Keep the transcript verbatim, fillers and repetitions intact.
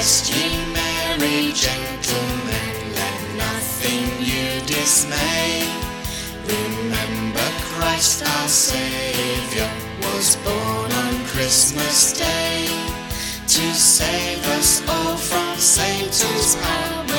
Rest ye merry gentlemen, let nothing you dismay. Remember Christ our Saviour was born on Christmas Day, to save us all from Satan's power.